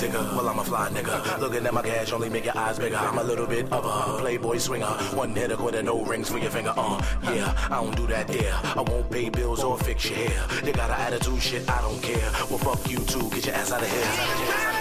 digger. Well, I'm a fly nigga. Looking at my cash only make your eyes bigger. I'm a little bit of a playboy swinger. One hitter quitter, no rings for your finger. Yeah, I don't do that there. I won't pay bills or fix your hair. You got an attitude, shit, I don't care. Well, fuck you too. Get your ass out of here.